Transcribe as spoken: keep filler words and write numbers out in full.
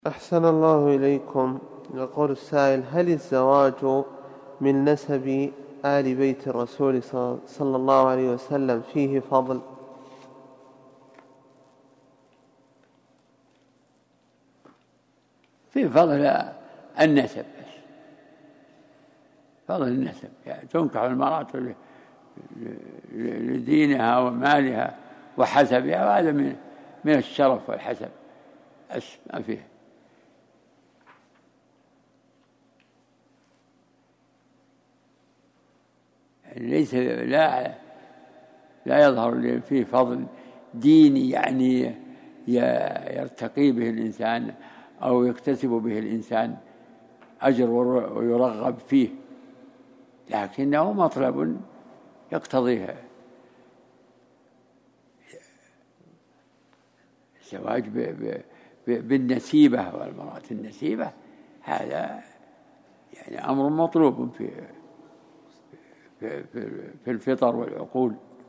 أحسن الله إليكم. يقول السائل: هل الزواج من نسب آل بيت الرسول صلى الله عليه وسلم فيه فضل؟ فيه فضل النسب، فضل النسب، يعني تنكح المرأة لدينها ومالها وحسبها، وهذا من من الشرف والحسب، ما فيه. ليس لا لا يظهر فيه فضل ديني يعني يرتقي به الإنسان أو يكتسب به الإنسان أجر ويرغب فيه، لكنه مطلب يقتضيه الزواج بالنسيبة والمرأة النسيبة. هذا يعني أمر مطلوب في في الفطر والعقول.